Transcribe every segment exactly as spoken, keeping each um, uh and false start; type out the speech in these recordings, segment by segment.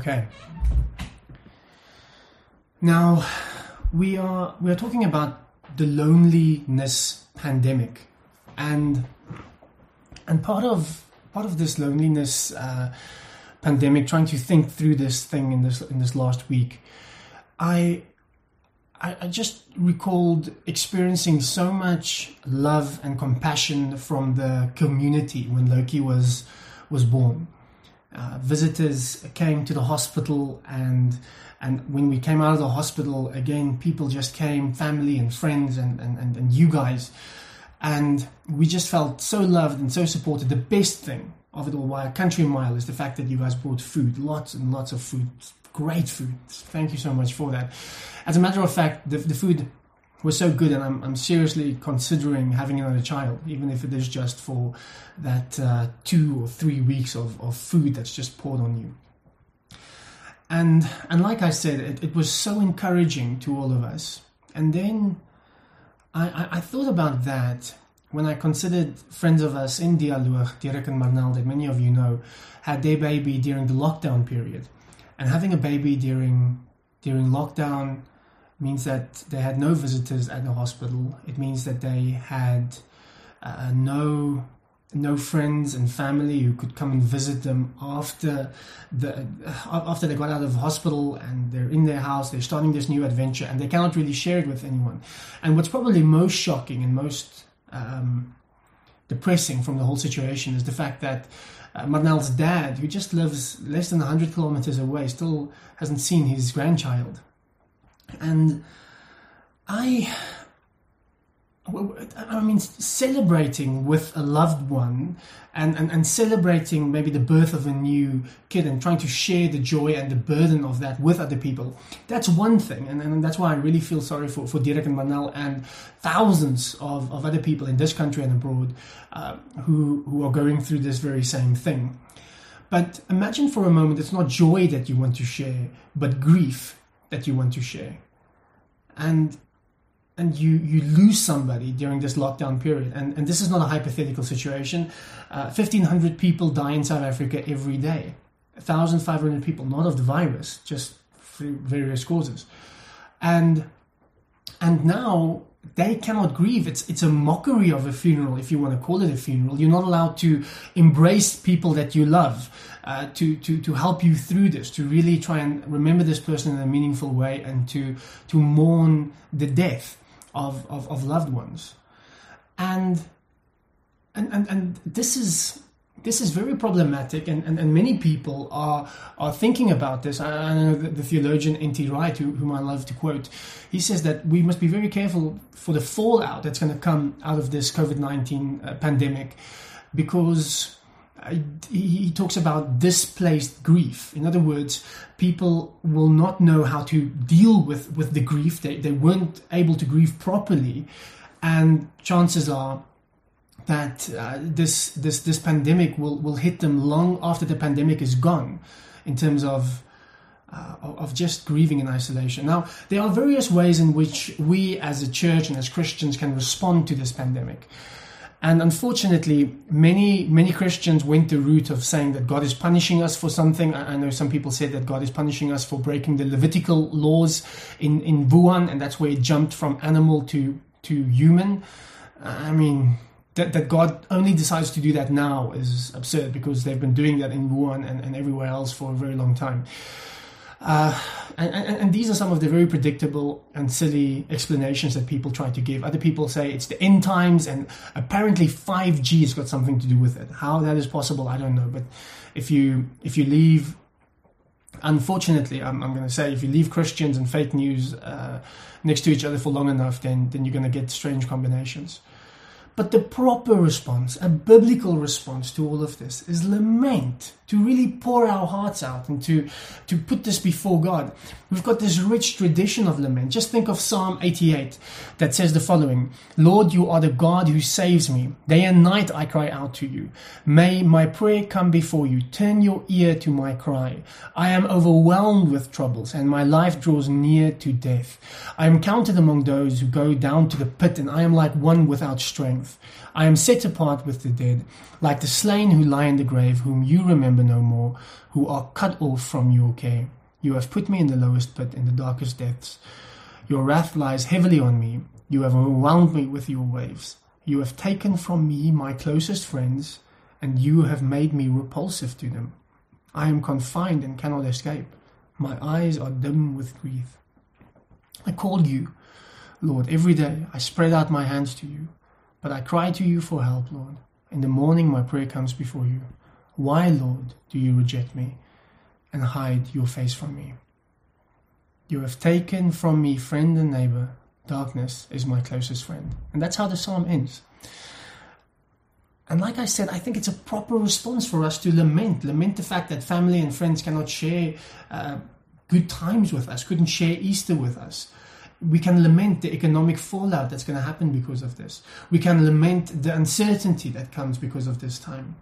Okay. Now, we are we are talking about the loneliness pandemic, and and part of part of this loneliness uh, pandemic, trying to think through this thing in this in this last week, I. I just recalled experiencing so much love and compassion from the community when Loki was was born. Uh, visitors came to the hospital, and and when we came out of the hospital, again, people just came, family and friends and, and, and, and you guys. And we just felt so loved and so supported. The best thing of it all by a country mile is the fact that you guys brought food, lots and lots of food. Great food. Thank you so much for that. As a matter of fact, the, the food was so good, and I'm, I'm seriously considering having another child, even if it is just for that uh, two or three weeks of, of food that's just poured on you. And and like I said, it, it was so encouraging to all of us. And then I, I, I thought about that when I considered friends of us in Dialoog, Derek and Marnel, that many of you know, had their baby during the lockdown period. And having a baby during during lockdown means that they had no visitors at the hospital. It means that they had uh, no no friends and family who could come and visit them after the after they got out of hospital, and they're in their house. They're starting this new adventure, and they cannot really share it with anyone. And what's probably most shocking and most um, depressing from the whole situation is the fact that Uh, Marnel's dad, who just lives less than one hundred kilometers away, still hasn't seen his grandchild. And I, I mean, celebrating with a loved one and, and, and celebrating maybe the birth of a new kid and trying to share the joy and the burden of that with other people, that's one thing. And, and that's why I really feel sorry for, for Derek and Marnel and thousands of, of other people in this country and abroad uh, who, who are going through this very same thing. But imagine for a moment it's not joy that you want to share, but grief that you want to share. And and you, you lose somebody during this lockdown period. And, and this is not a hypothetical situation. Uh, fifteen hundred people die in South Africa every day. one thousand five hundred people, not of the virus, just through various causes. And and now they cannot grieve. It's it's a mockery of a funeral, if you want to call it a funeral. You're not allowed to embrace people that you love, uh, to, to, to help you through this, to really try and remember this person in a meaningful way, and to to mourn the death of, of, of loved ones. And and, and and this is this is very problematic, and, and, and many people are are thinking about this. I, I know the, the theologian N T Wright, who, whom I love to quote, he says that we must be very careful for the fallout that's going to come out of this COVID nineteen uh, pandemic, because I, he talks about displaced grief. In other words, people will not know how to deal with, with the grief. They, they weren't able to grieve properly, and chances are that uh, this this this pandemic will, will hit them long after the pandemic is gone, in terms of uh, of just grieving in isolation. Now, there are various ways in which we as a church and as Christians can respond to this pandemic. And unfortunately, many many Christians went the route of saying that God is punishing us for something. I know some people said that God is punishing us for breaking the Levitical laws in, in Wuhan, and that's where it jumped from animal to, to human. I mean, that, that God only decides to do that now is absurd, because they've been doing that in Wuhan and, and everywhere else for a very long time. Uh, and, and, and these are some of the very predictable and silly explanations that people try to give. Other people say it's the end times, and apparently five G has got something to do with it. How that is possible, I don't know. But if you if you leave, unfortunately, I'm, I'm going to say, if you leave Christians and fake news uh, next to each other for long enough, then then you're going to get strange combinations. But the proper response, a biblical response to all of this, is lament, to really pour our hearts out and to, to put this before God. We've got this rich tradition of lament. Just think of Psalm eighty-eight that says the following: Lord, you are the God who saves me. Day and night I cry out to you. May my prayer come before you. Turn your ear to my cry. I am overwhelmed with troubles, and my life draws near to death. I am counted among those who go down to the pit, and I am like one without strength. triumph. I am set apart with the dead, like the slain who lie in the grave, whom you remember no more, who are cut off from your care. You have put me in the lowest pit, in the darkest depths. Your wrath lies heavily on me. You have overwhelmed me with your waves. You have taken from me my closest friends, and you have made me repulsive to them. I am confined and cannot escape. My eyes are dim with grief. I call you, Lord, every day. I spread out my hands to you, but I cry to you for help, Lord. In the morning my prayer comes before you. Why, Lord, do you reject me and hide your face from me? You have taken from me friend and neighbor. Darkness is my closest friend. And that's how the psalm ends. And like I said, I think it's a proper response for us to lament. Lament the fact that family and friends cannot share uh, good times with us, couldn't share Easter with us. We can lament the economic fallout that's going to happen because of this. We can lament the uncertainty that comes because of this time.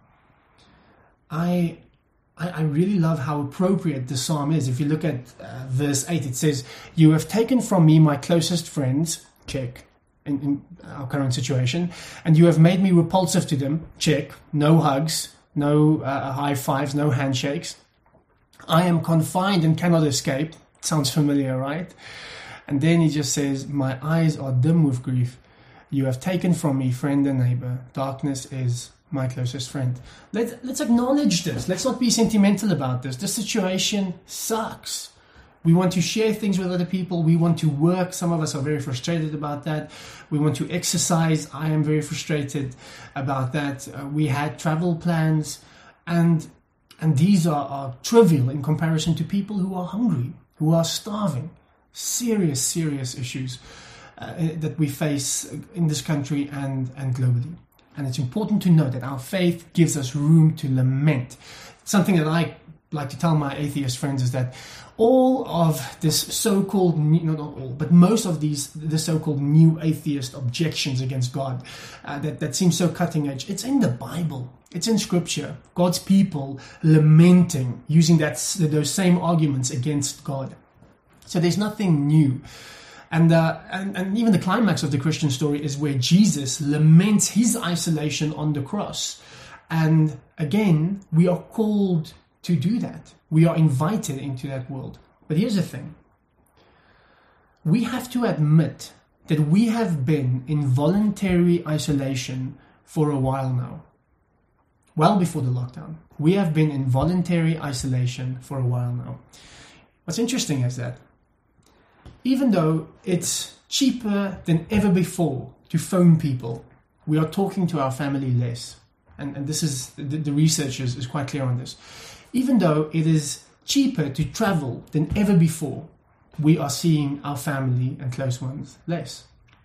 I I really love how appropriate the psalm is. If you look at uh, verse eight, it says, you have taken from me my closest friends, check, in, in our current situation, and you have made me repulsive to them, check, no hugs, no uh, high fives, no handshakes. I am confined and cannot escape. Sounds familiar, right? And then he just says, my eyes are dim with grief. You have taken from me friend and neighbor. Darkness is my closest friend. Let's, let's acknowledge this. Let's not be sentimental about this. This situation sucks. We want to share things with other people. We want to work. Some of us are very frustrated about that. We want to exercise. I am very frustrated about that. Uh, we had travel plans, and and these are, are trivial in comparison to people who are hungry, who are starving. Serious, serious issues uh, that we face in this country and, and globally. And it's important to note that our faith gives us room to lament. Something that I like to tell my atheist friends is that all of this so-called, not all, but most of these, the so-called new atheist objections against God uh, that, that seem so cutting edge, it's in the Bible. It's in Scripture. God's people lamenting, using that those same arguments against God. So there's nothing new. And, uh, and and even the climax of the Christian story is where Jesus laments his isolation on the cross. And again, we are called to do that. We are invited into that world. But here's the thing. We have to admit that we have been in voluntary isolation for a while now. Well before the lockdown. We have been in voluntary isolation for a while now. What's interesting is that even though it's cheaper than ever before to phone people, we are talking to our family less. And, and this is, the, the research is, is quite clear on this. Even though it is cheaper to travel than ever before, we are seeing our family and close ones less.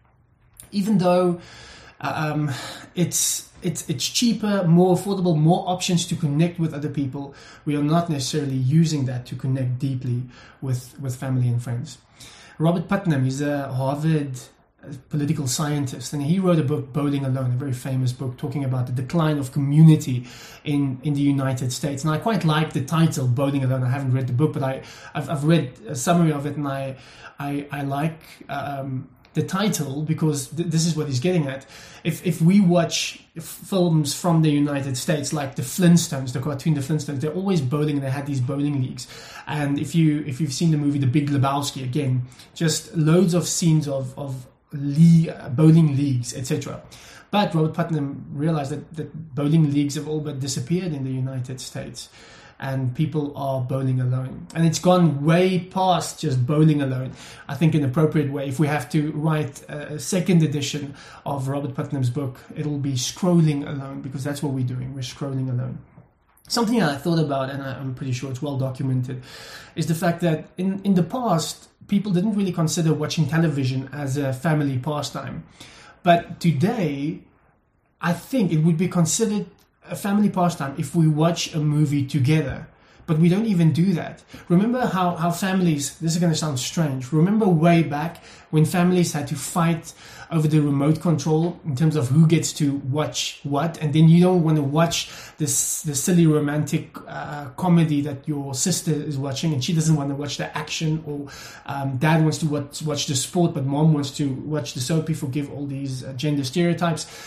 Even though um, it's, it's, it's cheaper, more affordable, more options to connect with other people, we are not necessarily using that to connect deeply with, with family and friends. Robert Putnam, he's a Harvard political scientist, and he wrote a book, Bowling Alone, a very famous book talking about the decline of community in, in the United States. And I quite like the title, Bowling Alone. I haven't read the book, but I, I've, I've read a summary of it, and I, I, I like um, the title because th- this is what he's getting at. If, if we watch films from the United States, like the Flintstones, the cartoon The Flintstones, they're always bowling, and they had these bowling leagues. And if you if you've seen the movie The Big Lebowski, again, just loads of scenes of of league, bowling leagues, et cetera. But Robert Putnam realized that, that bowling leagues have all but disappeared in the United States, and people are bowling alone. And it's gone way past just bowling alone. I think in an appropriate way, if we have to write a second edition of Robert Putnam's book, it'll be Scrolling Alone, because that's what we're doing. We're scrolling alone. Something that I thought about, and I'm pretty sure it's well documented, is the fact that in, in the past, people didn't really consider watching television as a family pastime. But today, I think it would be considered a family pastime if we watch a movie together. But we don't even do that. Remember how, how families, this is going to sound strange, remember way back when families had to fight over the remote control in terms of who gets to watch what, and then you don't want to watch this, this silly romantic uh, comedy that your sister is watching, and she doesn't want to watch the action, or um, dad wants to watch, watch the sport, but mom wants to watch the soapy, forgive all these uh, gender stereotypes.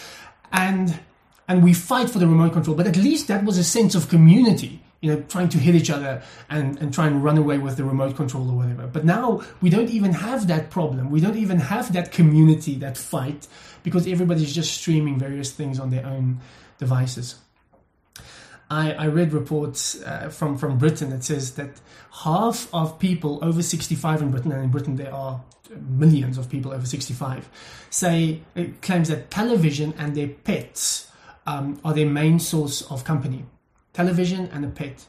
and and we fight for the remote control. But at least that was a sense of community, you know, trying to hit each other and, and try and run away with the remote control or whatever. But now we don't even have that problem. We don't even have that community, that fight, because everybody's just streaming various things on their own devices. I, I read reports uh, from, from Britain that says that half of people over sixty-five in Britain, and in Britain there are millions of people over sixty-five, say, it claims that television and their pets um, are their main source of company. Television and a pet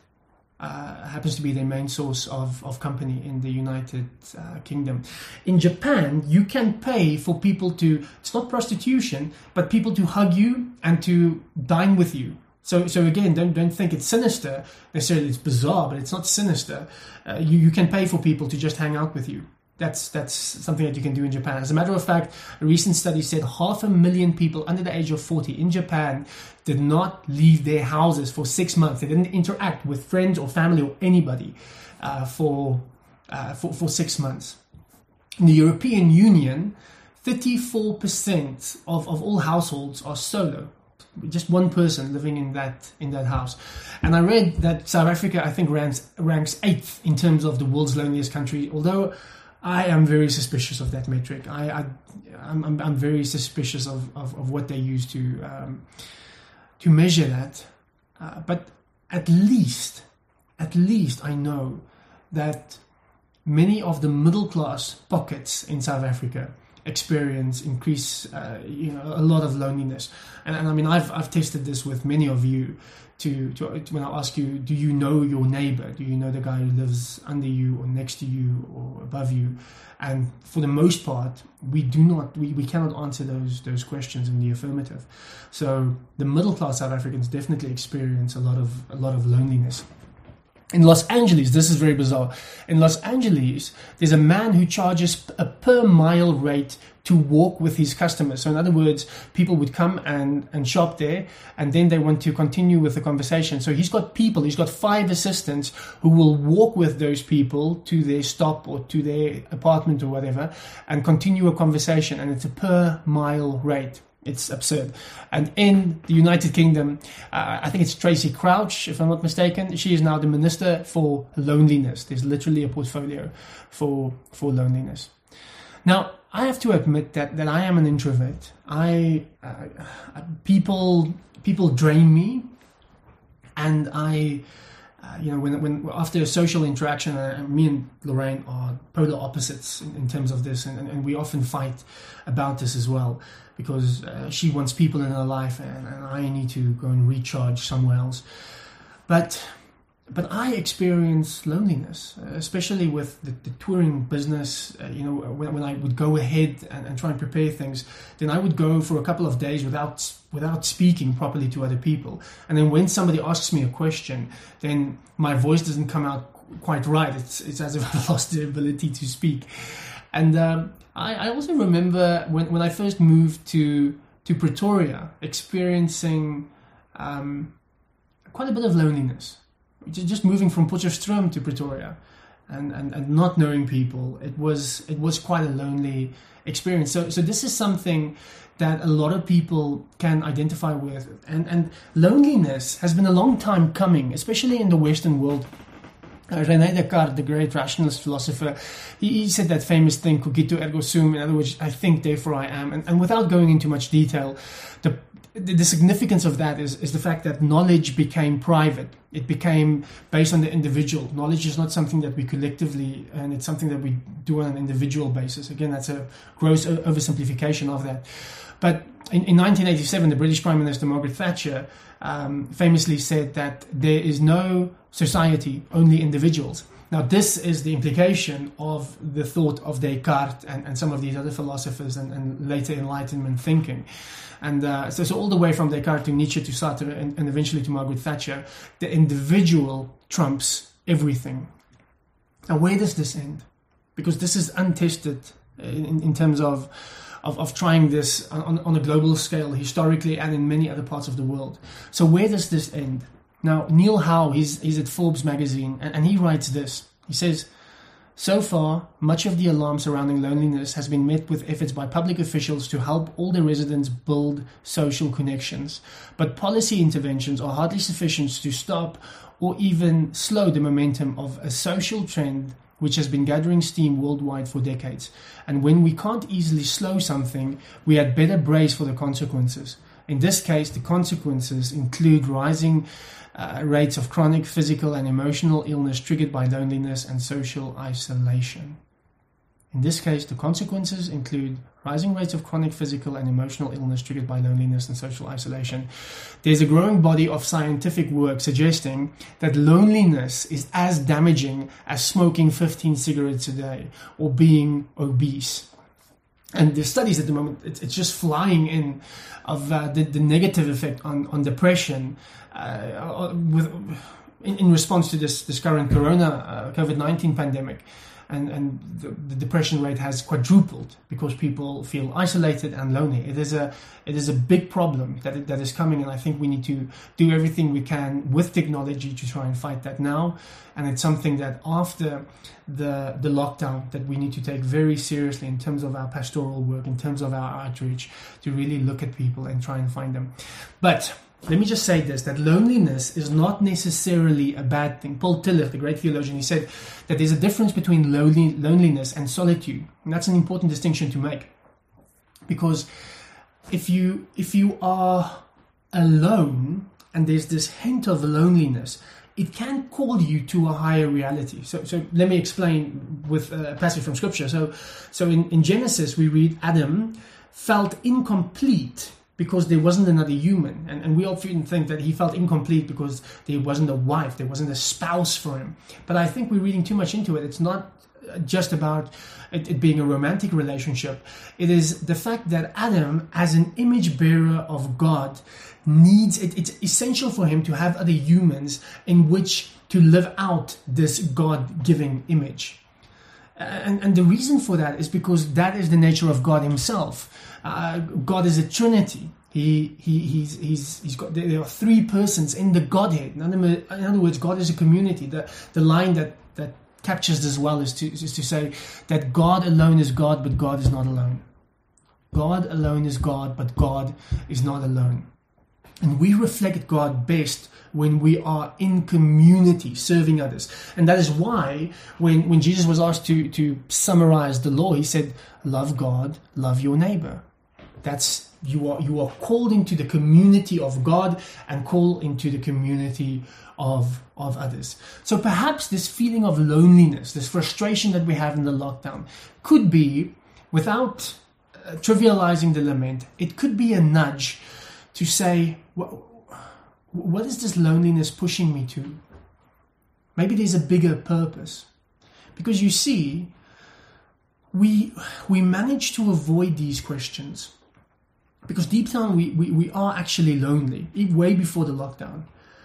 uh, happens to be their main source of, of company in the United uh, Kingdom. In Japan, you can pay for people to, it's not prostitution, but people to hug you and to dine with you. So, so again, don't don't think it's sinister necessarily. It's bizarre, but it's not sinister. Uh, you you can pay for people to just hang out with you. That's that's something that you can do in Japan. As a matter of fact, a recent study said half a million people under the age of forty in Japan did not leave their houses for six months. They didn't interact with friends or family or anybody uh, for, uh, for for six months. In the European Union, thirty-four percent of, of all households are solo. Just one person living in that in that house. And I read that South Africa, I think, ranks ranks eighth in terms of the world's loneliest country. Although I am very suspicious of that metric. I, I I'm, I'm I'm very suspicious of, of, of what they use to um, to measure that. Uh, but at least, at least I know that many of the middle class pockets in South Africa experience increase uh, you know a lot of loneliness, and, and I mean I've I've tested this with many of you to, to when I ask you, do you know your neighbor, do you know the guy who lives under you or next to you or above you? And for the most part we do not we, we cannot answer those those questions in the affirmative. So the middle class South Africans definitely experience a lot of a lot of loneliness. In Los Angeles, this is very bizarre. In Los Angeles, there's a man who charges a per mile rate to walk with his customers. So in other words, people would come and, and shop there, and then they want to continue with the conversation. So he's got people, he's got five assistants who will walk with those people to their stop or to their apartment or whatever and continue a conversation. And it's a per mile rate. It's absurd. And in the United Kingdom, uh, I think it's Tracy Crouch, if I'm not mistaken. She is now the Minister for Loneliness. There's literally a portfolio for for loneliness. Now, I have to admit that, that I am an introvert. I uh, people people drain me, and I. Uh, you know, when when after a social interaction, uh, me and Lorraine are polar opposites in, in terms of this, and, and we often fight about this as well, because uh, she wants people in her life, and, and I need to go and recharge somewhere else. But but I experience loneliness, uh, especially with the, the touring business. Uh, you know, when, when I would go ahead and, and try and prepare things, then I would go for a couple of days without without speaking properly to other people. And then when somebody asks me a question, then my voice doesn't come out quite right. It's it's as if I've lost the ability to speak. And um, I, I also remember when, when I first moved to to Pretoria, experiencing um, quite a bit of loneliness. Just moving from Potchefstroom to Pretoria, and, and, and not knowing people, it was it was quite a lonely experience. So so this is something that a lot of people can identify with, and and loneliness has been a long time coming, especially in the Western world. Uh, René Descartes, the great rationalist philosopher, he, he said that famous thing, cogito ergo sum, in other words, I think, therefore I am. And, and without going into much detail, the The, the significance of that is, is the fact that knowledge became private. It became based on the individual. Knowledge is not something that we collectively, and it's something that we do on an individual basis. Again, that's a gross oversimplification of that. But in, in nineteen eighty-seven, the British Prime Minister Margaret Thatcher um, famously said that there is no society, only individuals. Now, this is the implication of the thought of Descartes and, and some of these other philosophers and, and later Enlightenment thinking. And uh, so, so all the way from Descartes to Nietzsche to Sartre and, and eventually to Margaret Thatcher, the individual trumps everything. Now, where does this end? Because this is untested in, in terms of, of, of trying this on, on a global scale, historically and in many other parts of the world. So where does this end? Now, Neil Howe, he's, he's at Forbes magazine, and, and he writes this. He says, So far, much of the alarm surrounding loneliness has been met with efforts by public officials to help older residents build social connections. But policy interventions are hardly sufficient to stop or even slow the momentum of a social trend which has been gathering steam worldwide for decades. And when we can't easily slow something, we had better brace for the consequences. In this case, the consequences include rising uh, rates of chronic physical and emotional illness triggered by loneliness and social isolation. In this case, the consequences include rising rates of chronic physical and emotional illness triggered by loneliness and social isolation. There's a growing body of scientific work suggesting that loneliness is as damaging as smoking fifteen cigarettes a day or being obese. And the studies at the moment, it's, it's just flying in of uh, the, the negative effect on, on depression uh, with, in, in response to this, this current corona, uh, COVID nineteen pandemic. And, and the, the depression rate has quadrupled because people feel isolated and lonely. It is a it is a big problem that that is coming, and I think we need to do everything we can with technology to try and fight that now. And it's something that after the the lockdown that we need to take very seriously in terms of our pastoral work, in terms of our outreach, to really look at people and try and find them. But let me just say this, that loneliness is not necessarily a bad thing. Paul Tillich, the great theologian, he said that there's a difference between lonely, loneliness and solitude. And that's an important distinction to make. Because if you if you are alone and there's this hint of loneliness, it can call you to a higher reality. So so let me explain with a passage from Scripture. So, so in, in Genesis, we read Adam felt incomplete because there wasn't another human. And, and we often think that he felt incomplete because there wasn't a wife, there wasn't a spouse for him. But I think we're reading too much into it. It's not just about it, it being a romantic relationship. It is the fact that Adam, as an image bearer of God, needs, it, it's essential for him to have other humans in which to live out this God-giving image. And, and the reason for that is because that is the nature of God himself. Uh, God is a Trinity. He he he's he's he's got there are three persons in the Godhead. In other, in other words, God is a community. The the line that that captures this well is to is to say that God alone is God, but God is not alone. God alone is God, but God is not alone. And we reflect God best when we are in community, serving others. And that is why when, when Jesus was asked to, to summarize the law, he said, love God, love your neighbor. That's you are you are called into the community of God and called into the community of, of others. So perhaps this feeling of loneliness, this frustration that we have in the lockdown could be, without uh, trivializing the lament, it could be a nudge to say, what, what is this loneliness pushing me to? Maybe there's a bigger purpose. Because you see, we we manage to avoid these questions. Because deep down we, we, we are actually lonely, way before the lockdown.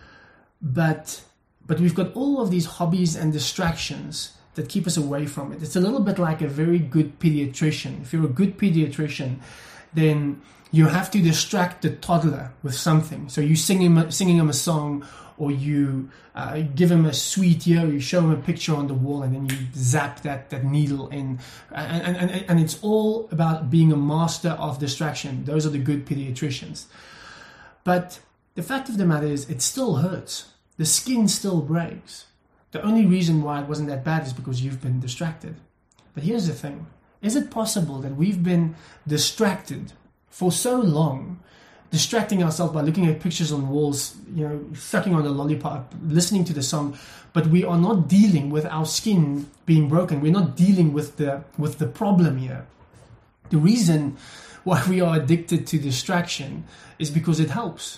But but we've got all of these hobbies and distractions that keep us away from it. It's a little bit like a very good pediatrician. If you're a good pediatrician, then you have to distract the toddler with something. So you sing him, singing him a song, or you uh, give him a sweet ear, or you show him a picture on the wall, and then you zap that, that needle in. And, and, and it's all about being a master of distraction. Those are the good pediatricians. But the fact of the matter is, it still hurts. The skin still breaks. The only reason why it wasn't that bad is because you've been distracted. But here's the thing. Is it possible that we've been distracted for so long, distracting ourselves by looking at pictures on walls, you know, sucking on a lollipop, listening to the song, but we are not dealing with our skin being broken. We're not dealing with the with the problem here. The reason why we are addicted to distraction is because it helps.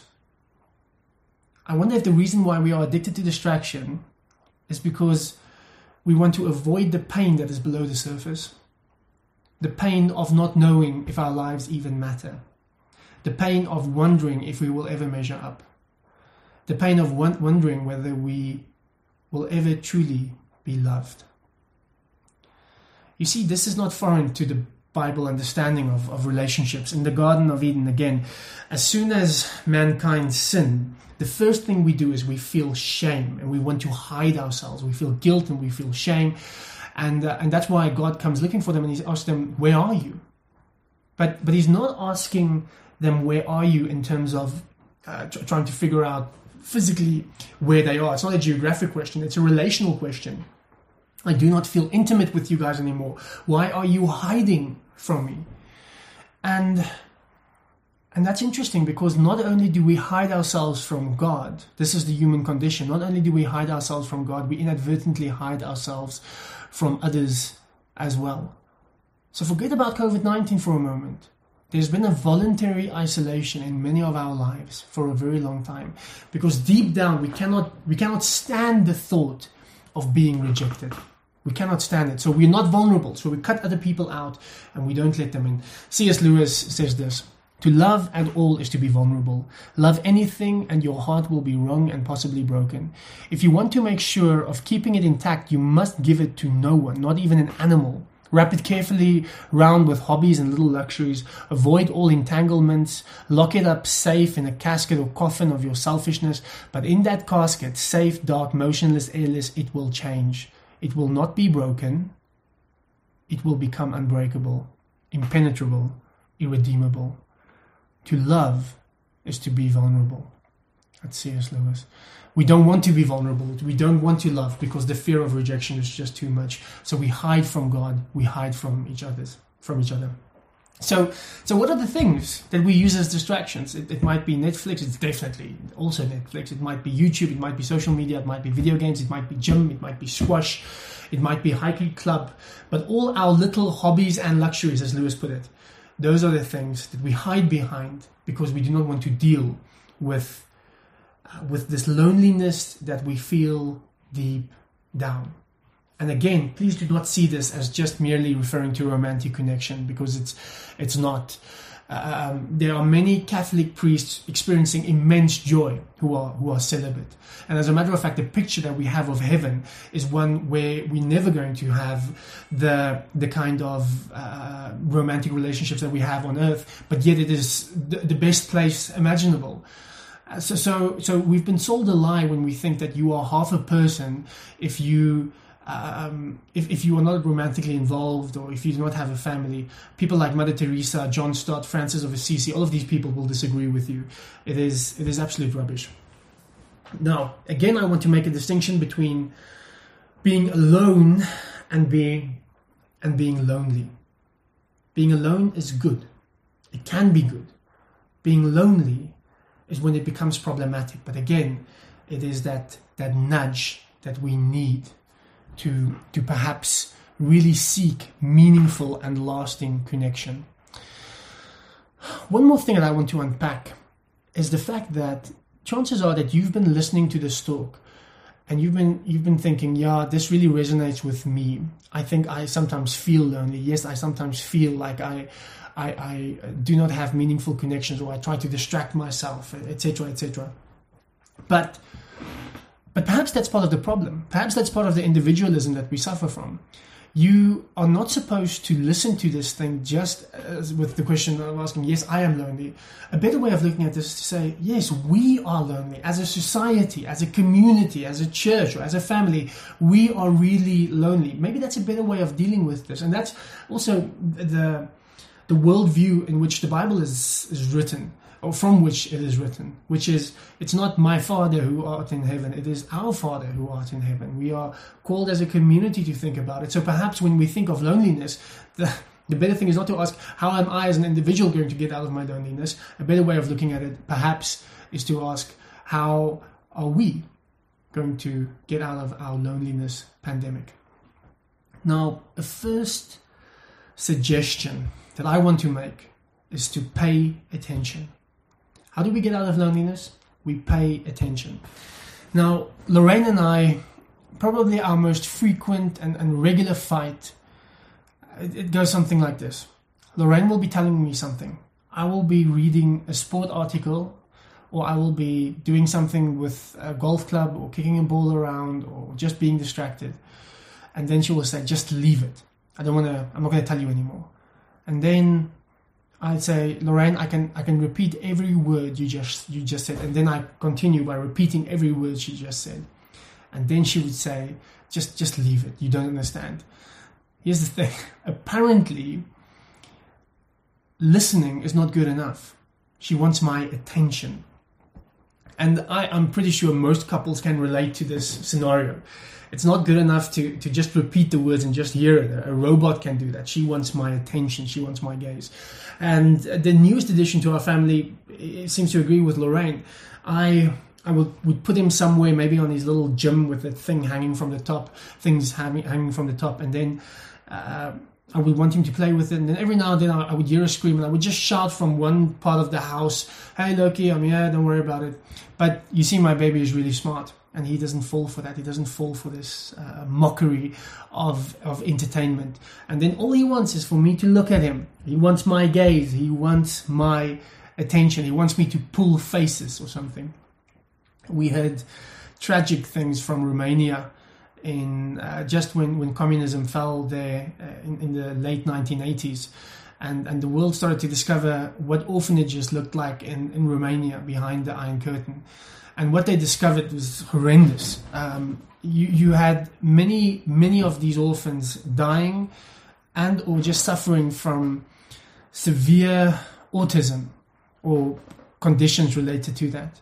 I wonder if the reason why we are addicted to distraction is because we want to avoid the pain that is below the surface. The pain of not knowing if our lives even matter. The pain of wondering if we will ever measure up. The pain of wondering whether we will ever truly be loved. You see, this is not foreign to the Bible understanding of, of relationships. In the Garden of Eden, again, as soon as mankind sin, the first thing we do is we feel shame and we want to hide ourselves. We feel guilt and we feel shame. And uh, and that's why God comes looking for them, and He asks them, where are you? But but He's not asking them, where are you, in terms of uh, tr- trying to figure out physically where they are. It's not a geographic question, it's a relational question. I do not feel intimate with you guys anymore. Why are you hiding from me? And and that's interesting, because not only do we hide ourselves from God, this is the human condition, not only do we hide ourselves from God, we inadvertently hide ourselves from others as well. So forget about covid nineteen for a moment. There's been a voluntary isolation in many of our lives for a very long time, because deep down we cannot we cannot stand the thought of being rejected. We cannot stand it. So we're not vulnerable. So we cut other people out and we don't let them in. C S Lewis says this: to love at all is to be vulnerable. Love anything and your heart will be wrung and possibly broken. If you want to make sure of keeping it intact, you must give it to no one, not even an animal. Wrap it carefully round with hobbies and little luxuries. Avoid all entanglements. Lock it up safe in a casket or coffin of your selfishness. But in that casket, safe, dark, motionless, airless, it will change. It will not be broken. It will become unbreakable, impenetrable, irredeemable. To love is to be vulnerable. That's C S Lewis. We don't want to be vulnerable. We don't want to love, because the fear of rejection is just too much. So we hide from God. We hide from each other's, from each other. So, so what are the things that we use as distractions? It, it might be Netflix. It's definitely also Netflix. It might be YouTube. It might be social media. It might be video games. It might be gym. It might be squash. It might be hiking club. But all our little hobbies and luxuries, as Lewis put it, those are the things that we hide behind because we do not want to deal with uh, with this loneliness that we feel deep down. And again, please do not see this as just merely referring to romantic connection, because it's it's not. Um, there are many Catholic priests experiencing immense joy who are who are celibate. And as a matter of fact, the picture that we have of heaven is one where we're never going to have the the kind of uh, romantic relationships that we have on earth, but yet it is the, the best place imaginable. Uh, so, so, so we've been sold a lie when we think that you are half a person if you Um, if, if you are not romantically involved, or if you do not have a family. People like Mother Teresa, John Stott, Francis of Assisi, all of these people will disagree with you. It is it is absolute rubbish. Now, again, I want to make a distinction between being alone and being and being lonely. Being alone is good. It can be good. Being lonely is when it becomes problematic. But again, it is that that nudge that we need to to perhaps really seek meaningful and lasting connection. One more thing that I want to unpack is the fact that chances are that you've been listening to this talk and you've been you've been thinking, yeah, this really resonates with me. I think I sometimes feel lonely. Yes, I sometimes feel like I I, I do not have meaningful connections, or I try to distract myself, et cetera, et cetera. But But perhaps that's part of the problem. Perhaps that's part of the individualism that we suffer from. You are not supposed to listen to this thing just as with the question I'm asking, yes, I am lonely. A better way of looking at this is to say, yes, we are lonely. As a society, as a community, as a church, or as a family, we are really lonely. Maybe that's a better way of dealing with this. And that's also the, the worldview in which the Bible is, is written, or from which it is written, which is, it's not my Father who art in heaven, it is our Father who art in heaven. We are called as a community to think about it. So perhaps when we think of loneliness, the, the better thing is not to ask, how am I as an individual going to get out of my loneliness? A better way of looking at it, perhaps, is to ask, how are we going to get out of our loneliness pandemic? Now, a first suggestion that I want to make is to pay attention. How do we get out of loneliness? We pay attention. Now, Lorraine and I, probably our most frequent and, and regular fight, it, it goes something like this. Lorraine will be telling me something. I will be reading a sport article, or I will be doing something with a golf club, or kicking a ball around, or just being distracted. And then she will say, just leave it. I don't want to, I'm not going to tell you anymore. And then I'd say, Lorraine, I can I can repeat every word you just you just said, and then I continue by repeating every word she just said. And then she would say, just, just leave it. You don't understand. Here's the thing. Apparently, listening is not good enough. She wants my attention. And I, I'm pretty sure most couples can relate to this scenario. It's not good enough to, to just repeat the words and just hear it. A robot can do that. She wants my attention. She wants my gaze. And the newest addition to our family seems to agree with Lorraine. I I would, would put him somewhere, maybe on his little gym with the thing hanging from the top, things hanging, hanging from the top. And then uh, I would want him to play with it. And then every now and then I, I would hear a scream and I would just shout from one part of the house, "Hey, Loki, I'm here. Don't worry about it." But you see, my baby is really smart. And he doesn't fall for that. He doesn't fall for this uh, mockery of, of entertainment. And then all he wants is for me to look at him. He wants my gaze. He wants my attention. He wants me to pull faces or something. We heard tragic things from Romania in uh, just when, when communism fell there uh, in, in the late nineteen eighties. And, and the world started to discover what orphanages looked like in, in Romania behind the Iron Curtain. And what they discovered was horrendous. Um, you, you had many, many of these orphans dying and or just suffering from severe autism or conditions related to that.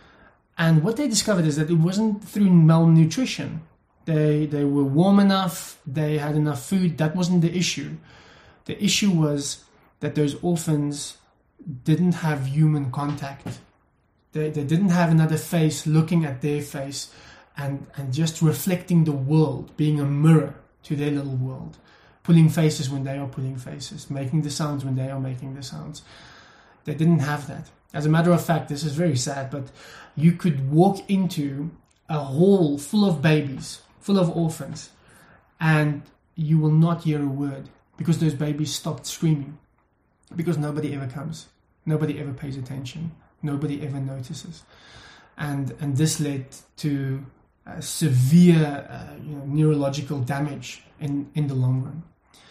And what they discovered is that it wasn't through malnutrition. They, they were warm enough, they had enough food. That wasn't the issue. The issue was that those orphans didn't have human contact. They, they didn't have another face looking at their face and, and just reflecting the world, being a mirror to their little world, pulling faces when they are pulling faces, making the sounds when they are making the sounds. They didn't have that. As a matter of fact, this is very sad, but you could walk into a hall full of babies, full of orphans, and you will not hear a word because those babies stopped screaming, because nobody ever comes, nobody ever pays attention. Nobody ever notices. And and this led to uh, severe uh, you know, neurological damage in, in the long run.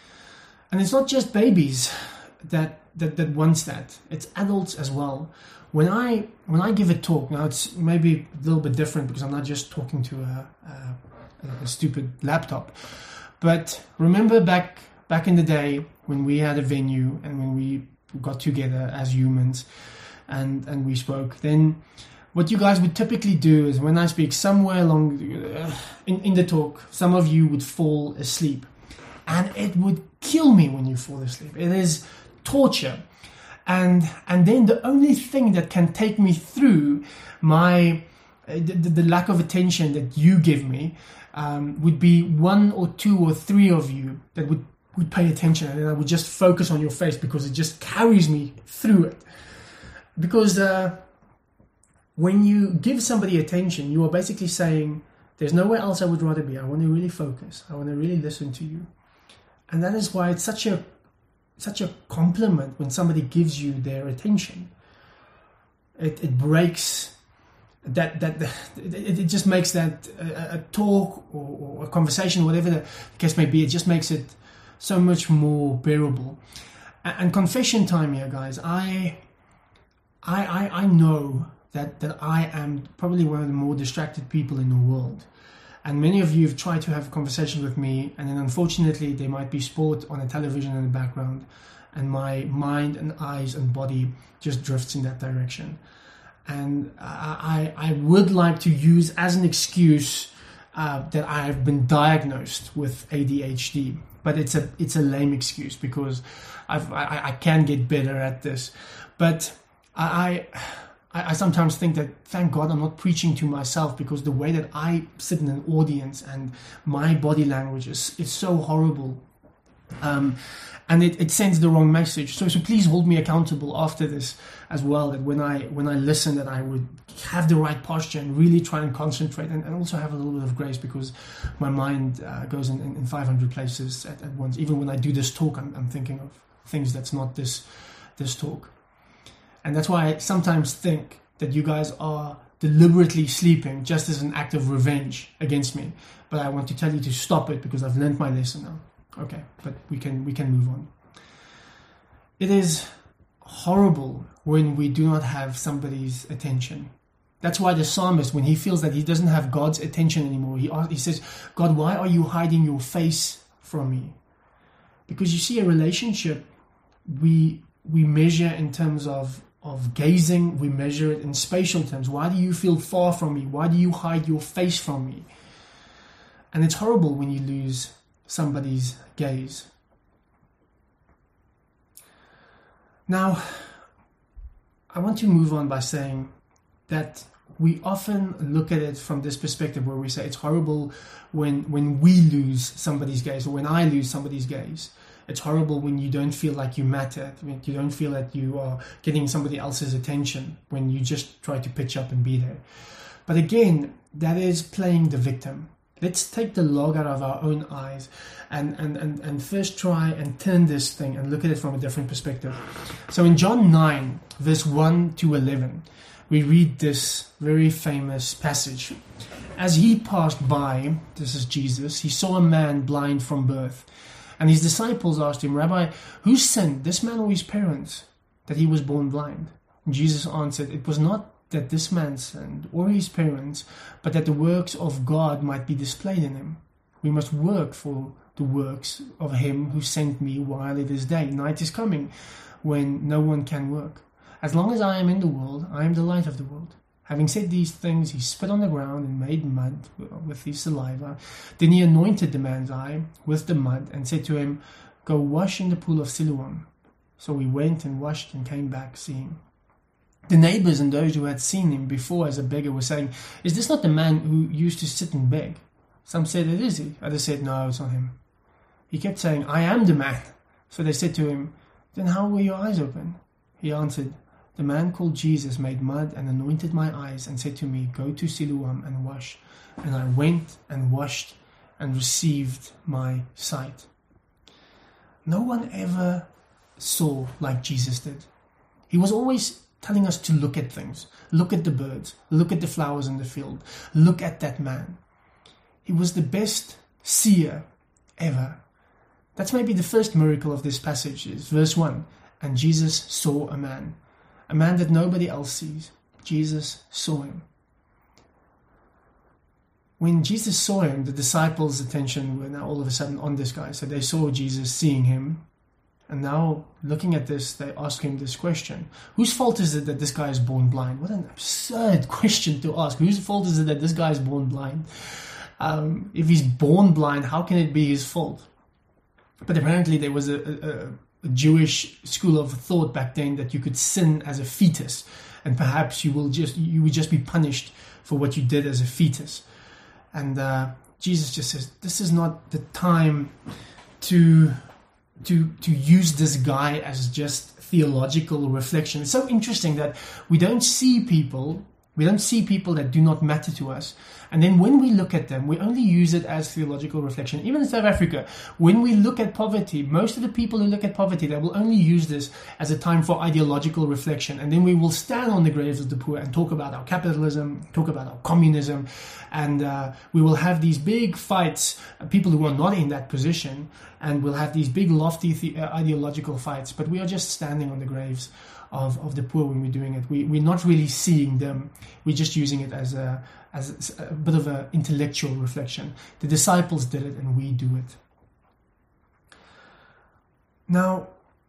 And it's not just babies that, that, that wants that. It's adults as well. When I when I give a talk, now it's maybe a little bit different because I'm not just talking to a, a, a stupid laptop. But remember back back in the day when we had a venue and when we got together as humans, and and we spoke, then what you guys would typically do is when I speak somewhere along uh, in, in the talk, some of you would fall asleep. And it would kill me when you fall asleep. It is torture. And and then the only thing that can take me through my uh, the, the lack of attention that you give me um, would be one or two or three of you that would, would pay attention, and then I would just focus on your face because it just carries me through it. Because uh, when you give somebody attention, you are basically saying, there's nowhere else I would rather be. I want to really focus. I want to really listen to you. And that is why it's such a such a compliment when somebody gives you their attention. It, it breaks that, that, it, it just makes that a, a talk or, or a conversation, whatever the case may be, it just makes it so much more bearable. And, and confession time here, guys. I... I, I, I know that, that I am probably one of the more distracted people in the world. And many of you have tried to have a conversation with me, and then unfortunately there might be sport on a television in the background, and my mind and eyes and body just drifts in that direction. And I, I, I would like to use as an excuse uh, that I have been diagnosed with A D H D. But it's a it's a lame excuse because I've, I, I can get better at this. But I, I I sometimes think that, thank God I'm not preaching to myself, because the way that I sit in an audience and my body language is, is so horrible. Um, and it, it sends the wrong message. So so please hold me accountable after this as well, that when I when I listen, that I would have the right posture and really try and concentrate, and, and also have a little bit of grace, because my mind uh, goes in, in five hundred places at, at once. Even when I do this talk, I'm, I'm thinking of things that's not this this talk. And that's why I sometimes think that you guys are deliberately sleeping just as an act of revenge against me. But I want to tell you to stop it, because I've learned my lesson now. Okay, but we can we can move on. It is horrible when we do not have somebody's attention. That's why the psalmist, when he feels that he doesn't have God's attention anymore, he, he says, God, why are you hiding your face from me? Because you see, a relationship, we we measure in terms of, of gazing, we measure it in spatial terms. Why do you feel far from me? Why do you hide your face from me? And it's horrible when you lose somebody's gaze. Now, I want to move on by saying that we often look at it from this perspective where we say it's horrible when when we lose somebody's gaze, or when I lose somebody's gaze. It's horrible when you don't feel like you matter, when you don't feel that you are getting somebody else's attention, when you just try to pitch up and be there. But again, that is playing the victim. Let's take the log out of our own eyes and, and, and, and first try and turn this thing and look at it from a different perspective. So in John nine, verse one to eleven, we read this very famous passage. As he passed by, this is Jesus, he saw a man blind from birth. And his disciples asked him, Rabbi, who sinned, this man or his parents, that he was born blind? And Jesus answered, it was not that this man sinned or his parents, but that the works of God might be displayed in him. We must work for the works of him who sent me while it is day. Night is coming when no one can work. As long as I am in the world, I am the light of the world. Having said these things, he spit on the ground and made mud with his saliva. Then he anointed the man's eye with the mud and said to him, go wash in the pool of Siloam. So he went and washed and came back seeing. The neighbors and those who had seen him before as a beggar were saying, is this not the man who used to sit and beg? Some said, it is he. Others said, no, it's not him. He kept saying, I am the man. So they said to him, then how were your eyes open? He answered, the man called Jesus made mud and anointed my eyes and said to me, go to Siloam and wash. And I went and washed and received my sight. No one ever saw like Jesus did. He was always telling us to look at things. Look at the birds. Look at the flowers in the field. Look at that man. He was the best seer ever. That's maybe the first miracle of this passage, is verse one. And Jesus saw a man. A man that nobody else sees. Jesus saw him. When Jesus saw him, the disciples' attention were now all of a sudden on this guy. So they saw Jesus seeing him. And now, looking at this, they ask him this question. Whose fault is it that this guy is born blind? What an absurd question to ask. Whose fault is it that this guy is born blind? Um, if he's born blind, how can it be his fault? But apparently there was a, a, a Jewish school of thought back then that you could sin as a fetus, and perhaps you will just you would just be punished for what you did as a fetus. And uh, Jesus just says, this is not the time to to to use this guy as just theological reflection. It's so interesting that we don't see people, we don't see people that do not matter to us. And then when we look at them, we only use it as theological reflection. Even in South Africa, when we look at poverty, most of the people who look at poverty, they will only use this as a time for ideological reflection. And then we will stand on the graves of the poor and talk about our capitalism, talk about our communism. And uh, we will have these big fights, uh, people who are not in that position, and we'll have these big lofty the- uh, ideological fights. But we are just standing on the graves of, of the poor when we're doing it. We, we're not really seeing them. We're just using it as a as a bit of an intellectual reflection. The disciples did it, and we do it. Now,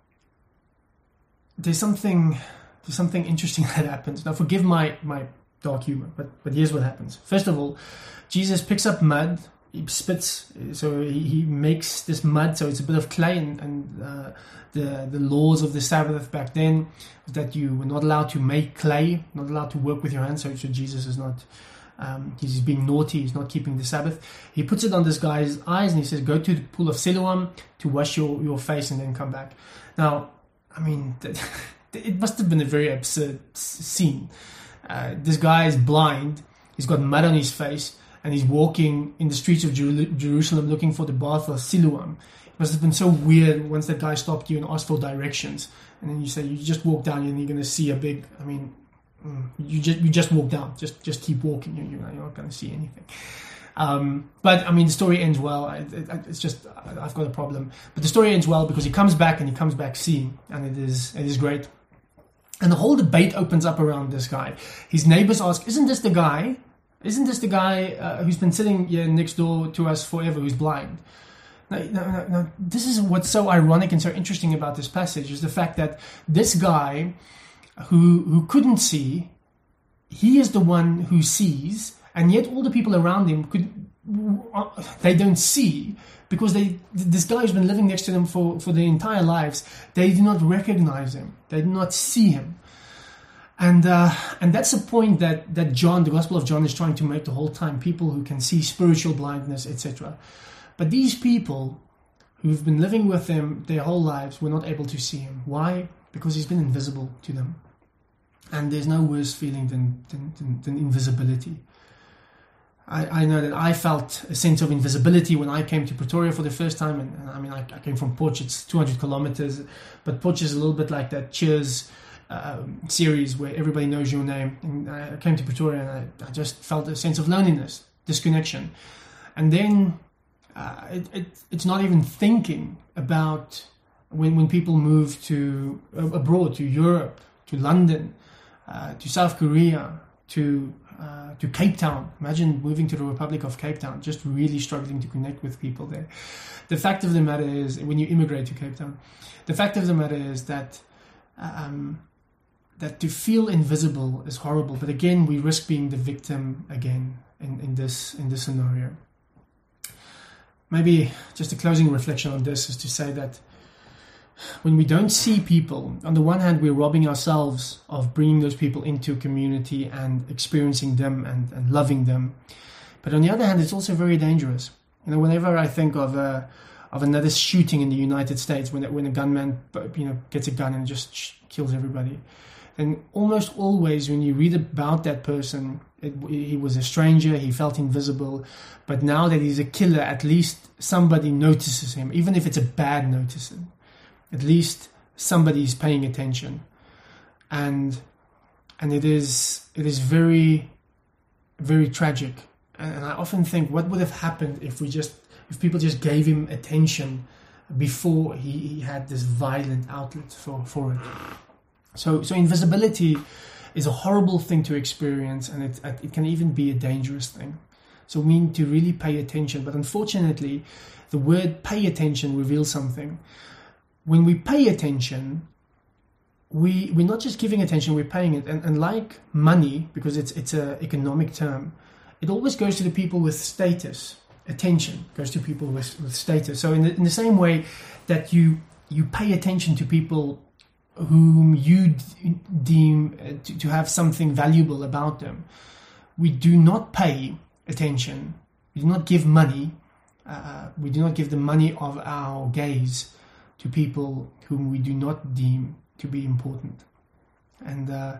there's something there's something interesting that happens. Now, forgive my, my dark humor, but, but here's what happens. First of all, Jesus picks up mud, he spits, so he, he makes this mud, so it's a bit of clay, and, and uh, the, the laws of the Sabbath back then was that you were not allowed to make clay, not allowed to work with your hands, so, so Jesus is not... Um, he's being naughty, he's not keeping the Sabbath. He puts it on this guy's eyes and he says, go to the pool of Siloam to wash your, your face and then come back. Now, I mean, it must have been a very absurd scene. Uh, this guy is blind, he's got mud on his face, and he's walking in the streets of Jer- Jerusalem looking for the bath of Siloam. It must have been so weird once that guy stopped you and asked for directions. And then you say, you just walk down and you're going to see a big, I mean, You just you just walk down. Just just keep walking. You, you're not going to see anything. Um, but I mean, the story ends well. It, it, it's just I've got a problem. But the story ends well because he comes back and he comes back seeing, and it is it is great. And the whole debate opens up around this guy. His neighbors ask, isn't this the guy? Isn't this the guy uh, who's been sitting here next door to us forever, who's blind? Now, now, now, this is what's so ironic and so interesting about this passage, is the fact that this guy who who couldn't see, he is the one who sees, and yet all the people around him could they don't see, because they this guy who's been living next to them for, for their entire lives, they do not recognize him, they do not see him. And uh, and that's the point that, that John, the Gospel of John, is trying to make the whole time. People who can see spiritual blindness, et cetera. But these people who've been living with him their whole lives were not able to see him. Why? Because he's been invisible to them. And there's no worse feeling than than, than, than invisibility. I, I know that I felt a sense of invisibility when I came to Pretoria for the first time. And, and I mean, I, I came from Potch, it's two hundred kilometers. But Potch is a little bit like that Cheers Um, series where everybody knows your name. And I came to Pretoria and I, I just felt a sense of loneliness, disconnection. And then uh, it, it, it's not even thinking about when, when people move to uh, abroad, to Europe, to London, uh, to South Korea, to uh, to Cape Town. Imagine moving to the Republic of Cape Town, just really struggling to connect with people there. The fact of the matter is, when you immigrate to Cape Town, the fact of the matter is that um, that to feel invisible is horrible. But again, we risk being the victim again in, in this in this scenario. Maybe just a closing reflection on this is to say that when we don't see people, on the one hand, we're robbing ourselves of bringing those people into community and experiencing them and, and loving them. But on the other hand, it's also very dangerous. You know, whenever I think of a, of another shooting in the United States, when when a gunman, you know, gets a gun and just kills everybody, and almost always when you read about that person, it, he was a stranger, he felt invisible, but now that he's a killer, at least somebody notices him, even if it's a bad notice. At least somebody's paying attention. And and it is it is very, very tragic. And I often think, what would have happened if we just if people just gave him attention before he, he had this violent outlet for, for it. So so invisibility is a horrible thing to experience, and it it can even be a dangerous thing. So we need to really pay attention. But unfortunately, the word pay attention reveals something. When we pay attention, we, we're not just giving attention, we're paying it. And, and like money, because it's it's an economic term, it always goes to the people with status. Attention goes to people with, with status. So in the, in the same way that you you pay attention to people whom you d- deem to, to have something valuable about them, we do not pay attention, we do not give money, uh, we do not give the money of our gaze to people whom we do not deem to be important. And uh,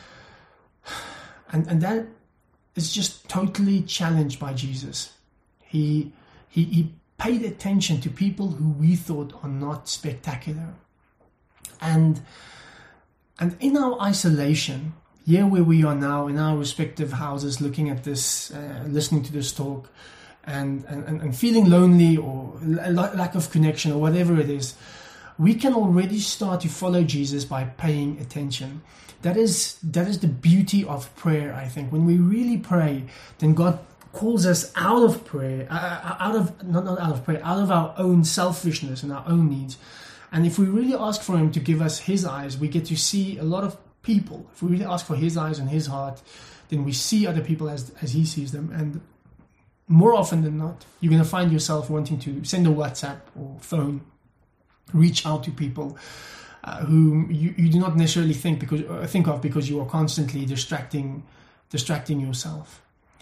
and and that is just totally challenged by Jesus. He, he he paid attention to people who we thought are not spectacular. And and in our isolation, here where we are now in our respective houses, looking at this, uh, listening to this talk, and, and, and feeling lonely or lack of connection or whatever it is, we can already start to follow Jesus by paying attention. That is that is the beauty of prayer, I think. When we really pray, then God calls us out of prayer, uh, out of not, not out of prayer, out of our own selfishness and our own needs. And if we really ask for him to give us his eyes, we get to see a lot of people. If we really ask for his eyes and his heart, then we see other people as as he sees them. And more often than not, you're going to find yourself wanting to send a WhatsApp or phone, reach out to people uh, whom you, you do not necessarily think because uh, think of because you are constantly distracting distracting yourself.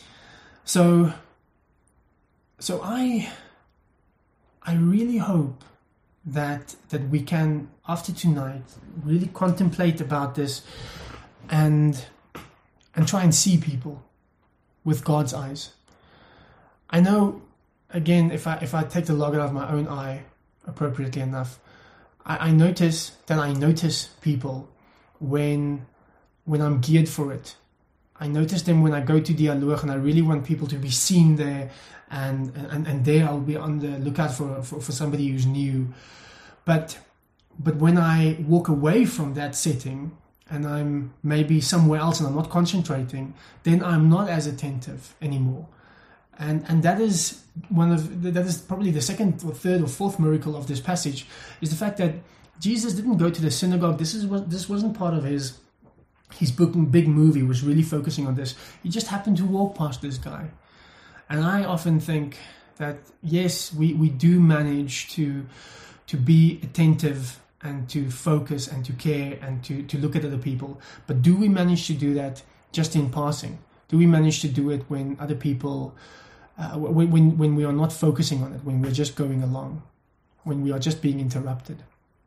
So so I I really hope that that we can, after tonight, really contemplate about this and and try and see people with God's eyes. I know, again, if I if I take the log out of my own eye appropriately enough, I, I notice that I notice people when when I'm geared for it. I notice them when I go to Dialoog and I really want people to be seen there, and and, and there I'll be on the lookout for, for, for somebody who's new. But but when I walk away from that setting and I'm maybe somewhere else and I'm not concentrating, then I'm not as attentive anymore. And and that is one of the, that is probably the second or third or fourth miracle of this passage, is the fact that Jesus didn't go to the synagogue. This is what this wasn't part of his his book, big movie was really focusing on this. He just happened to walk past this guy. And I often think that yes, we, we do manage to to be attentive and to focus and to care and to, to look at other people. But do we manage to do that just in passing? Do we manage to do it when other people, uh, when, when, when we are not focusing on it, when we're just going along, when we are just being interrupted?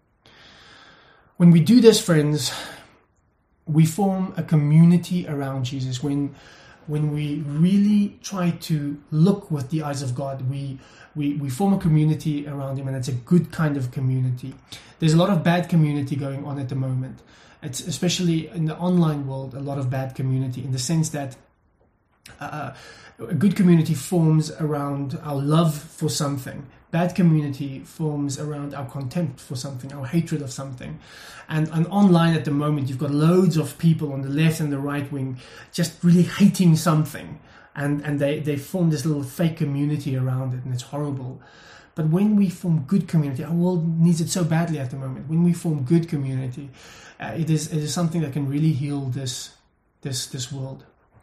When we do this, friends, we form a community around Jesus. When when we really try to look with the eyes of God, we, we, we form a community around him, and it's a good kind of community. There's a lot of bad community going on at the moment. It's especially in the online world, a lot of bad community, in the sense that uh, a good community forms around our love for something. Bad community forms around our contempt for something, our hatred of something. And, and online at the moment, you've got loads of people on the left and the right wing just really hating something. And, and they, they form this little fake community around it, and it's horrible. But when we form good community, our world needs it so badly at the moment. When we form good community, uh, it is it is something that can really heal this this this world.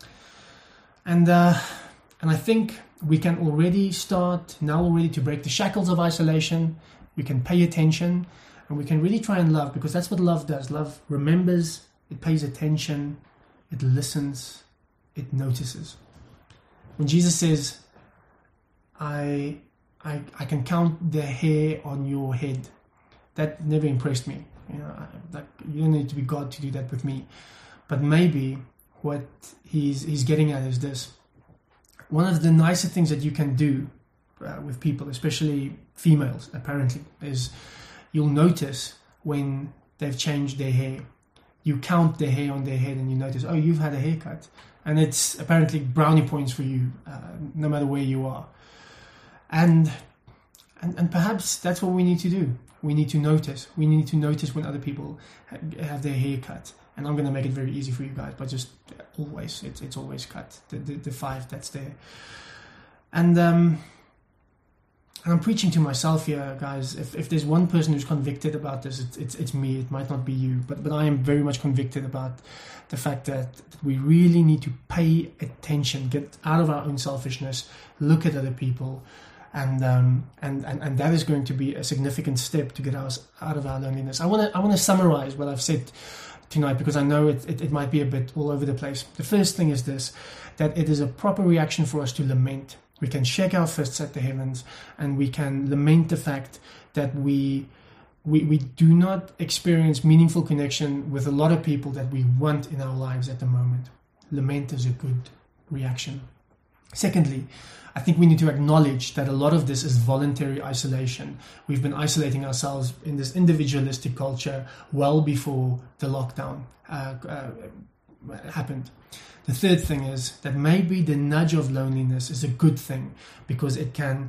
And uh, and I think we can already start now already to break the shackles of isolation. We can pay attention, and we can really try and love, because that's what love does. Love remembers, it pays attention, it listens, it notices. When Jesus says, I, I, I can count the hair on your head, that never impressed me. You know, I, like, you don't need to be God to do that with me. But maybe what he's he's getting at is this. One of the nicer things that you can do uh, with people, especially females, apparently, is you'll notice when they've changed their hair. You count their hair on their head and you notice, oh, you've had a haircut. And it's apparently brownie points for you, uh, no matter where you are. And, and and perhaps that's what we need to do. We need to notice. We need to notice when other people ha- have their hair cut. And I'm going to make it very easy for you guys, but just always, it's it's always cut, the, the, the five that's there. And um, and I'm preaching to myself here, guys. If if there's one person who's convicted about this, it's it's, it's me. It might not be you, but, but I am very much convicted about the fact that, that we really need to pay attention, get out of our own selfishness, look at other people, and um and, and, and that is going to be a significant step to get us out of our loneliness. I want to I want to summarize what I've said tonight, because I know it, it, it might be a bit all over the place. The first thing is this, that it is a proper reaction for us to lament. We can shake our fists at the heavens, and we can lament the fact that we, we we do not experience meaningful connection with a lot of people that we want in our lives at the moment. Lament is a good reaction. Secondly, I think we need to acknowledge that a lot of this is voluntary isolation. We've been isolating ourselves in this individualistic culture well before the lockdown uh, uh, happened. The third thing is that maybe the nudge of loneliness is a good thing, because it can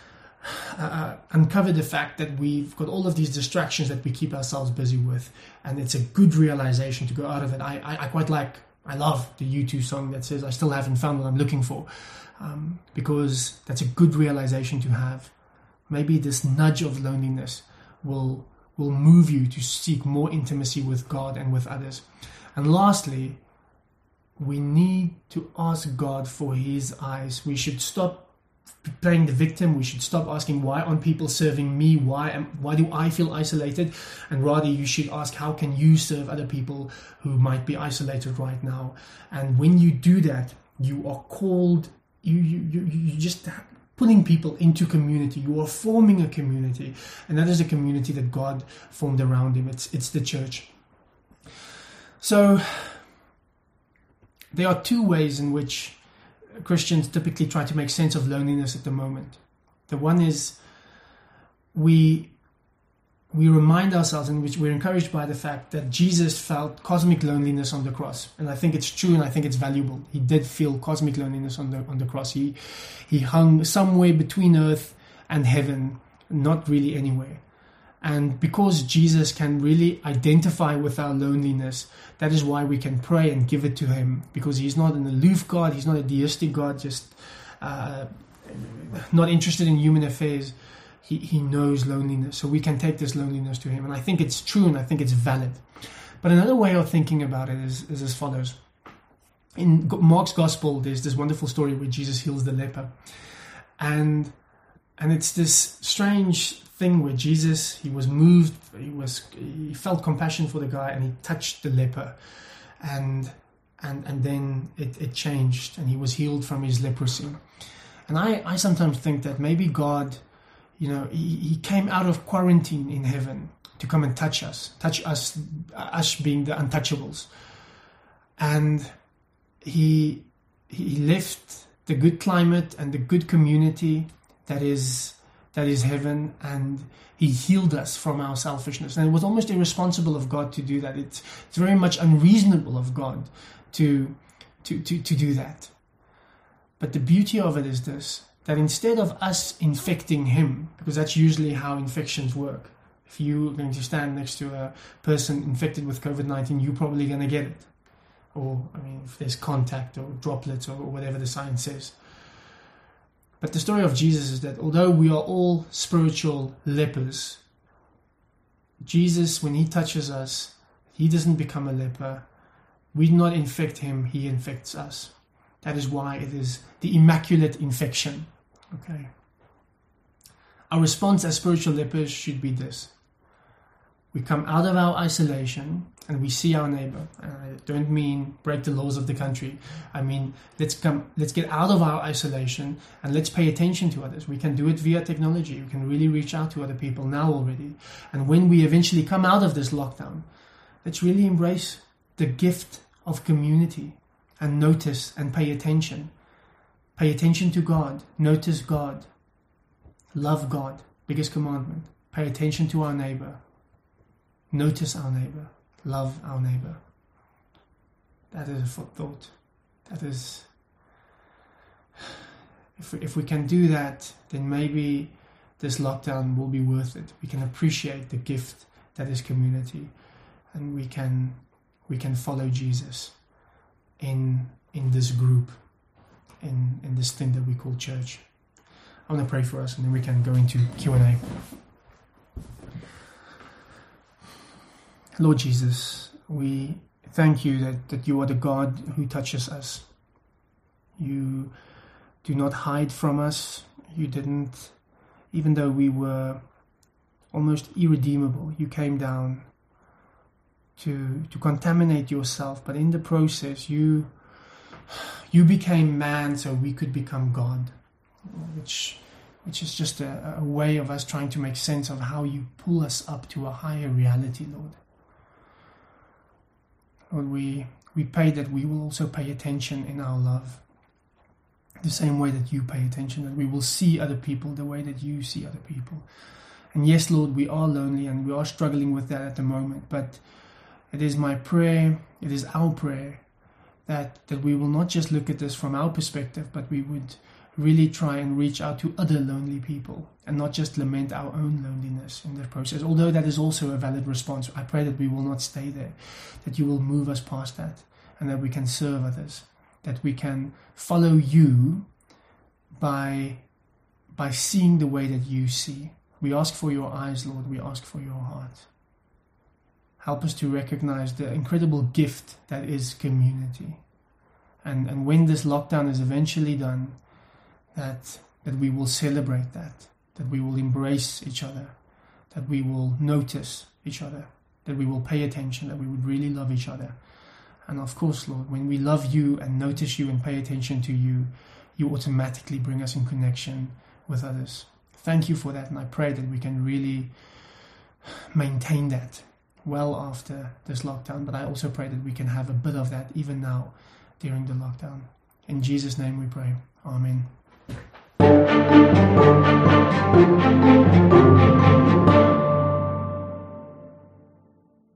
uh, uncover the fact that we've got all of these distractions that we keep ourselves busy with, and it's a good realization to go out of it. I, I, I quite like, I love the U two song that says, I still haven't found what I'm looking for. Um, because that's a good realization to have. Maybe this nudge of loneliness will will move you to seek more intimacy with God and with others. And lastly, we need to ask God for his eyes. We should stop playing the victim. We should stop asking, why aren't people serving me? Why am, why do I feel isolated? And rather, you should ask, how can you serve other people who might be isolated right now? And when you do that, you are called You, you, you, you just putting people into community. You are forming a community, and that is a community that God formed around him. It's it's the church. So there are two ways in which Christians typically try to make sense of loneliness at the moment. The one is we we remind ourselves, in which we're encouraged by the fact that Jesus felt cosmic loneliness on the cross. And I think it's true, and I think it's valuable. He did feel cosmic loneliness on the on the cross. He he hung somewhere between earth and heaven, not really anywhere. And because Jesus can really identify with our loneliness, that is why we can pray and give it to him, because he's not an aloof God, he's not a deistic God, just uh, not interested in human affairs. He, he knows loneliness, so we can take this loneliness to him. And I think it's true, and I think it's valid. But another way of thinking about it is, is as follows. In Mark's Gospel, there's this wonderful story where Jesus heals the leper. And and it's this strange thing where Jesus, he was moved, he was he felt compassion for the guy, and he touched the leper. And and and then it, it changed, and he was healed from his leprosy. And I, I sometimes think that maybe God, you know, he, he came out of quarantine in heaven to come and touch us, touch us, us being the untouchables. And he he left the good climate and the good community that is that is heaven, and he healed us from our selfishness. And it was almost irresponsible of God to do that. It's, it's very much unreasonable of God to, to, to, to do that. But the beauty of it is this, that instead of us infecting him, because that's usually how infections work. If you're going to stand next to a person infected with covid nineteen, you're probably going to get it. Or, I mean, if there's contact or droplets or whatever the science says. But the story of Jesus is that although we are all spiritual lepers, Jesus, when he touches us, he doesn't become a leper. We do not infect him, he infects us. That is why it is the immaculate infection. Okay. Our response as spiritual lepers should be this. We come out of our isolation and we see our neighbor. And I don't mean break the laws of the country. I mean, let's come, let's get out of our isolation and let's pay attention to others. We can do it via technology. We can really reach out to other people now already. And when we eventually come out of this lockdown, let's really embrace the gift of community and notice and pay attention. Pay attention to God. Notice God. Love God. Biggest commandment. Pay attention to our neighbor. Notice our neighbor. Love our neighbor. That is a thought. That is, if we, if we can do that, then maybe this lockdown will be worth it. We can appreciate the gift that is community, and we can we can follow Jesus in in this group, in in this thing that we call church. I want to pray for us, and then we can go into Q and A. Lord Jesus, we thank you that, that you are the God who touches us. You do not hide from us. You didn't, even though we were almost irredeemable, you came down to to contaminate yourself, but in the process you you became man so we could become God, which which is just a, a way of us trying to make sense of how you pull us up to a higher reality, Lord. Lord, we, we pray that we will also pay attention in our love, the same way that you pay attention, that we will see other people the way that you see other people. And yes, Lord, we are lonely and we are struggling with that at the moment, but it is my prayer, it is our prayer, that, that we will not just look at this from our perspective, but we would really try and reach out to other lonely people and not just lament our own loneliness in the process. Although that is also a valid response, I pray that we will not stay there, that you will move us past that, and that we can serve others, that we can follow you by, by seeing the way that you see. We ask for your eyes, Lord. We ask for your heart. Help us to recognize the incredible gift that is community. And, and when this lockdown is eventually done, that that we will celebrate that, that we will embrace each other, that we will notice each other, that we will pay attention, that we would really love each other. And of course, Lord, when we love you and notice you and pay attention to you, you automatically bring us in connection with others. Thank you for that, and I pray that we can really maintain that well after this lockdown, but I also pray that we can have a bit of that even now during the lockdown. In Jesus' name we pray. Amen.